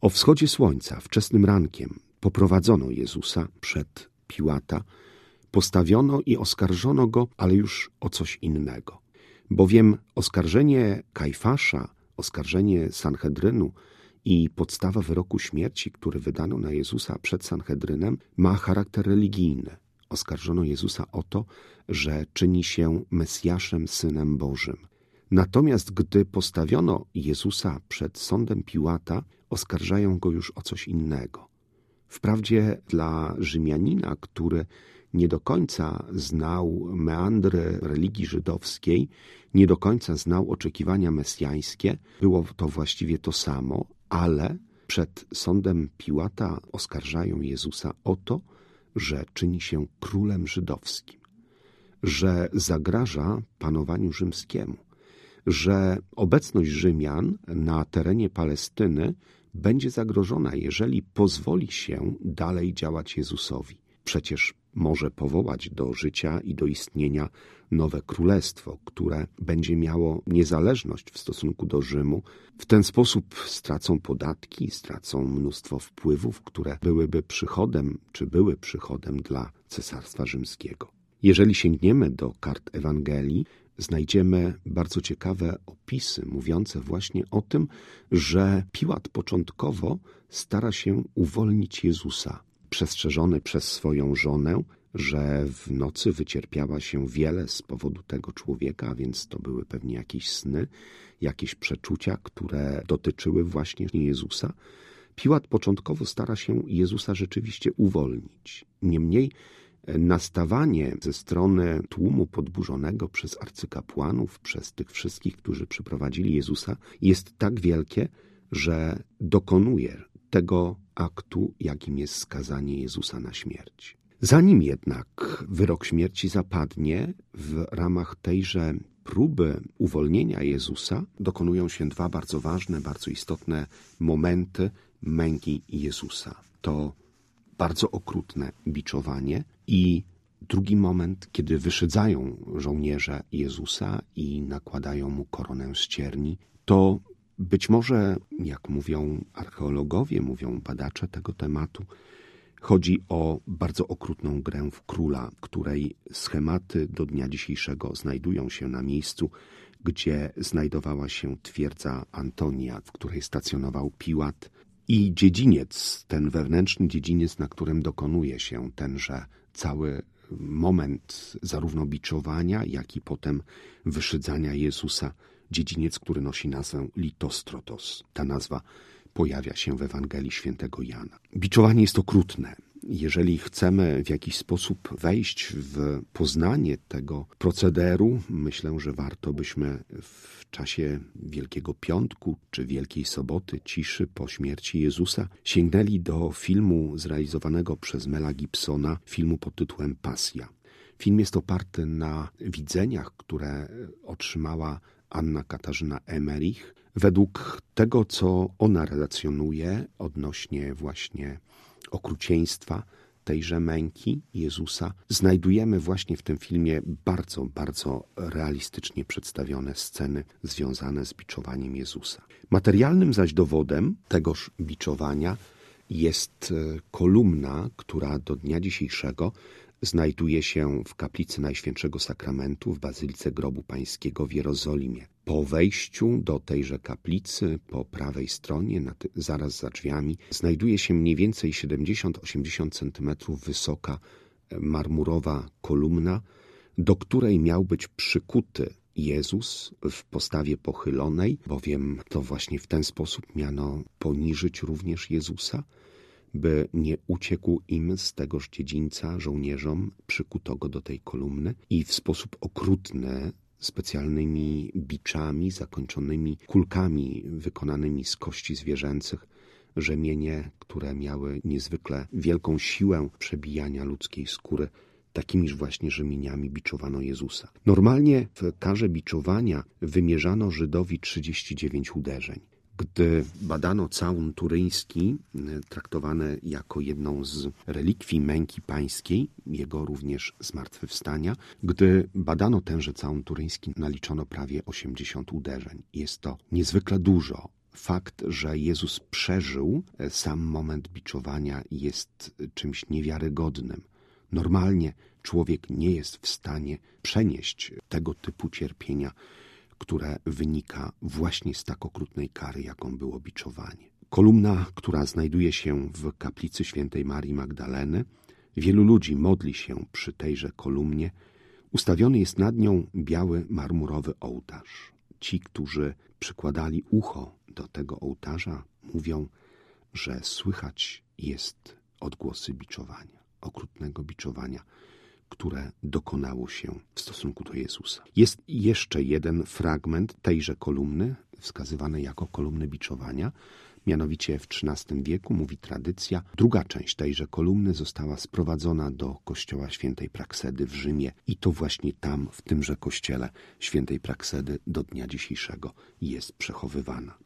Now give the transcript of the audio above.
O wschodzie słońca, wczesnym rankiem, poprowadzono Jezusa przed Piłata, postawiono i oskarżono go, ale już o coś innego. Bowiem oskarżenie Kajfasza, oskarżenie Sanhedrynu i podstawa wyroku śmierci, który wydano na Jezusa przed Sanhedrynem, ma charakter religijny. Oskarżono Jezusa o to, że czyni się Mesjaszem, Synem Bożym. Natomiast gdy postawiono Jezusa przed sądem Piłata, oskarżają go już o coś innego. Wprawdzie dla Rzymianina, który nie do końca znał meandry religii żydowskiej, nie do końca znał oczekiwania mesjańskie, było to właściwie to samo, ale przed sądem Piłata oskarżają Jezusa o to, że czyni się królem żydowskim, że zagraża panowaniu rzymskiemu, że obecność Rzymian na terenie Palestyny będzie zagrożona, jeżeli pozwoli się dalej działać Jezusowi. Przecież może powołać do życia i do istnienia nowe królestwo, które będzie miało niezależność w stosunku do Rzymu. W ten sposób stracą podatki, stracą mnóstwo wpływów, które byłyby przychodem, czy były przychodem dla Cesarstwa Rzymskiego. Jeżeli sięgniemy do kart Ewangelii, znajdziemy bardzo ciekawe opisy mówiące właśnie o tym, że Piłat początkowo stara się uwolnić Jezusa, przestrzeżony przez swoją żonę, że w nocy wycierpiała się wiele z powodu tego człowieka, a więc to były pewnie jakieś sny, jakieś przeczucia, które dotyczyły właśnie Jezusa. Piłat początkowo stara się Jezusa rzeczywiście uwolnić. Niemniej nastawanie ze strony tłumu podburzonego przez arcykapłanów, przez tych wszystkich, którzy przyprowadzili Jezusa, jest tak wielkie, że dokonuje tego aktu, jakim jest skazanie Jezusa na śmierć. Zanim jednak wyrok śmierci zapadnie, w ramach tejże próby uwolnienia Jezusa dokonują się dwa bardzo ważne, bardzo istotne momenty męki Jezusa. To bardzo okrutne biczowanie i drugi moment, kiedy wyszydzają żołnierze Jezusa i nakładają mu koronę z cierni. To być może, jak mówią archeologowie, mówią badacze tego tematu, chodzi o bardzo okrutną grę w króla, której schematy do dnia dzisiejszego znajdują się na miejscu, gdzie znajdowała się twierdza Antonia, w której stacjonował Piłat, i dziedziniec, ten wewnętrzny dziedziniec, na którym dokonuje się tenże cały moment zarówno biczowania, jak i potem wyszydzania Jezusa, dziedziniec, który nosi nazwę Litostrotos. Ta nazwa pojawia się w Ewangelii Świętego Jana. Biczowanie jest okrutne. Jeżeli chcemy w jakiś sposób wejść w poznanie tego procederu, myślę, że warto byśmy w czasie Wielkiego Piątku czy Wielkiej Soboty, ciszy po śmierci Jezusa, sięgnęli do filmu zrealizowanego przez Mela Gibsona, filmu pod tytułem Pasja. Film jest oparty na widzeniach, które otrzymała Anna Katarzyna Emmerich, według tego, co ona relacjonuje odnośnie właśnie okrucieństwa tejże męki Jezusa, znajdujemy właśnie w tym filmie bardzo, bardzo realistycznie przedstawione sceny związane z biczowaniem Jezusa. Materialnym zaś dowodem tegoż biczowania jest kolumna, która do dnia dzisiejszego znajduje się w kaplicy Najświętszego Sakramentu w Bazylice Grobu Pańskiego w Jerozolimie. Po wejściu do tejże kaplicy, po prawej stronie, zaraz za drzwiami, znajduje się mniej więcej 70-80 cm wysoka marmurowa kolumna, do której miał być przykuty Jezus w postawie pochylonej, bowiem to właśnie w ten sposób miano poniżyć również Jezusa, by nie uciekł im z tegoż dziedzińca żołnierzom, przykuto go do tej kolumny i w sposób okrutny, specjalnymi biczami zakończonymi kulkami wykonanymi z kości zwierzęcych, rzemienie, które miały niezwykle wielką siłę przebijania ludzkiej skóry, takimiż właśnie rzemieniami biczowano Jezusa. Normalnie w karze biczowania wymierzano Żydowi 39 uderzeń. Gdy badano całun turyński, traktowany jako jedną z relikwii męki pańskiej, jego również zmartwychwstania, gdy badano tenże całun turyński, naliczono prawie 80 uderzeń. Jest to niezwykle dużo. fakt, że Jezus przeżył sam moment biczowania, jest czymś niewiarygodnym. Normalnie człowiek nie jest w stanie przenieść tego typu cierpienia, które wynika właśnie z tak okrutnej kary, jaką było biczowanie. Kolumna, która znajduje się w kaplicy świętej Marii Magdaleny, wielu ludzi modli się przy tejże kolumnie. Ustawiony jest nad nią biały marmurowy ołtarz. Ci, którzy przykładali ucho do tego ołtarza, mówią, że słychać jest odgłosy biczowania, okrutnego biczowania, które dokonało się w stosunku do Jezusa. Jest jeszcze jeden fragment tejże kolumny, wskazywany jako kolumny biczowania. Mianowicie w XIII wieku, mówi tradycja, druga część tejże kolumny została sprowadzona do kościoła świętej Praksedy w Rzymie i to właśnie tam, w tymże kościele świętej Praksedy do dnia dzisiejszego jest przechowywana.